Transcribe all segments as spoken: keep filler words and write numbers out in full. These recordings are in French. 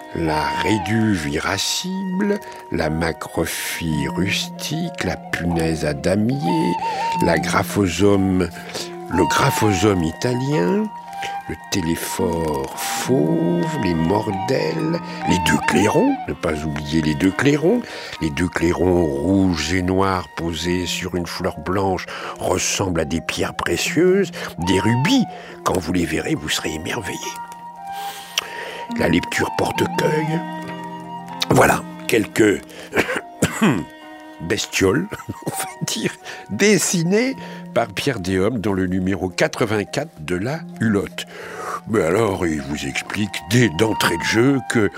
la réduve irascible, la macrophylle rustique, la punaise à damier, la graphosome, le graphosome italien, le téléphore fauve, les mordelles, les deux clairons, ne pas oublier les deux clairons, les deux clairons rouges et noirs posés sur une fleur blanche ressemblent à des pierres précieuses, des rubis. Quand vous les verrez, vous serez émerveillés. La lecture porte-cueil. Voilà, quelques bestioles, on va dire, dessinées par Pierre Déhomme dans le numéro quatre-vingt-quatre de la Hulotte. Mais alors, il vous explique dès d'entrée de jeu que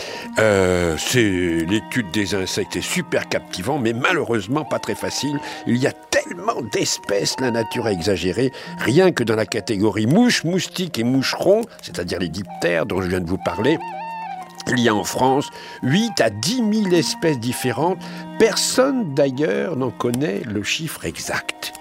euh, c'est, l'étude des insectes est super captivant, mais malheureusement pas très facile. Il y a tellement d'espèces, la nature a exagéré. Rien que dans la catégorie mouches, moustiques et moucherons, c'est-à-dire les diptères dont je viens de vous parler, il y a en France huit à dix mille espèces différentes. Personne d'ailleurs n'en connaît le chiffre exact.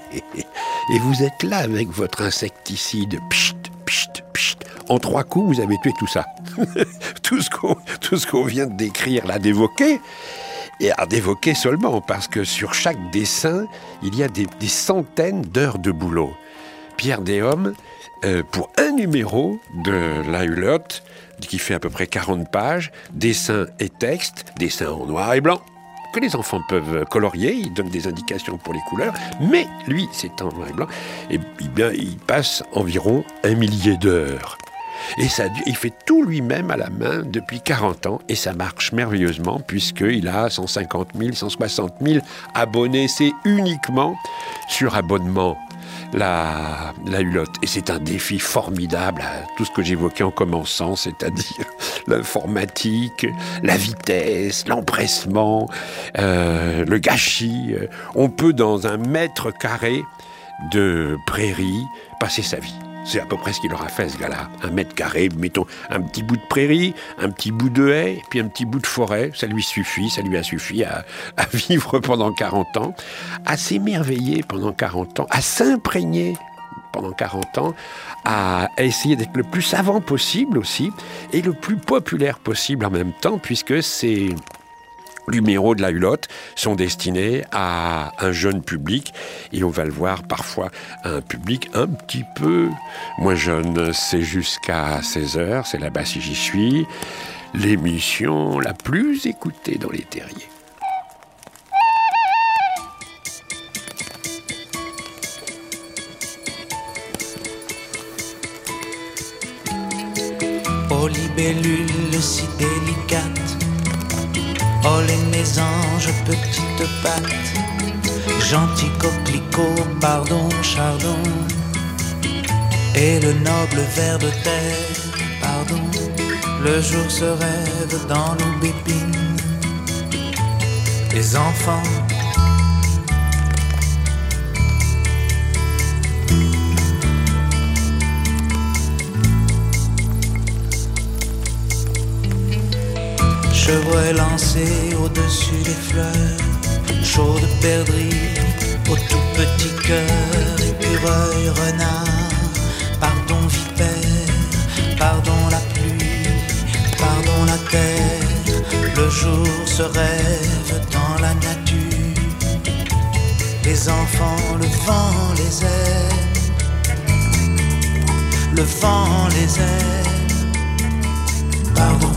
Et vous êtes là avec votre insecticide. Pchit, pchit, pchit. En trois coups, vous avez tué tout ça. tout, ce qu'on, tout ce qu'on vient de décrire là, d'évoquer. Et à d'évoquer seulement, parce que sur chaque dessin, il y a des, des centaines d'heures de boulot. Pierre Déhomme, euh, pour un numéro de la Hulotte, qui fait à peu près quarante pages, dessin et texte, dessin en noir et blanc, que les enfants peuvent colorier, il donne des indications pour les couleurs, mais lui, c'est en noir et blanc, et, et bien, il passe environ un millier d'heures. Et ça, il fait tout lui-même à la main depuis quarante ans, et ça marche merveilleusement, puisqu'il a cent cinquante mille, cent soixante mille abonnés. C'est uniquement sur abonnement. La, la Hulotte. Et c'est un défi formidable à tout ce que j'évoquais en commençant, c'est-à-dire l'informatique, la vitesse, l'empressement, euh, le gâchis. On peut, dans un mètre carré de prairie, passer sa vie. C'est à peu près ce qu'il aura fait, ce gars-là. Un mètre carré, mettons un petit bout de prairie, un petit bout de haie, puis un petit bout de forêt. Ça lui suffit, ça lui a suffi à, à vivre pendant quarante ans, à s'émerveiller pendant quarante ans, à s'imprégner pendant quarante ans, à essayer d'être le plus savant possible aussi, et le plus populaire possible en même temps, puisque c'est... numéros de la Hulotte sont destinés à un jeune public, et on va le voir parfois à un public un petit peu moins jeune. C'est jusqu'à seize heures, c'est là-bas si j'y suis, l'émission la plus écoutée dans les terriers. Oh libellule si délicate, oh les mésanges petites pattes, gentil coquelicot, pardon, chardon, et le noble ver de terre, pardon, le jour se rêve dans l'aubépine, les enfants. Chevreuil lancé au-dessus des fleurs, chaud de perdrix au tout petit cœur, écureuil, renard, pardon vipère, pardon la pluie, pardon la terre, le jour se rêve dans la nature, les enfants, le vent les aime, le vent les aime, pardon.